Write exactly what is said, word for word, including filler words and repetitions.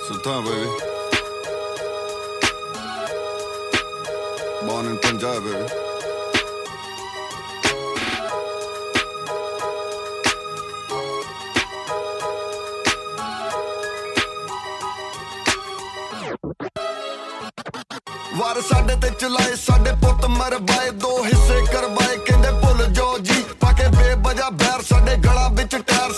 Sultan, baby. Born in Punjab, baby. ਵਾਰ ਸਾਡੇ ਤੇ ਚਲਾਏ ਸਾਡੇ ਪੁੱਤ ਮਰਵਾਏ ਦੋ ਹਿੱਸੇ ਕਰਵਾਏ ਕਹਿੰਦੇ ਭੁੱਲ ਜੋ ਜੀ ਪਾ ਕੇ ਬੇਵਜ੍ਹਾ ਬੈਰ ਸਾਡੇ ਗਲਾਂ ਵਿੱਚ ਟਾਇਰ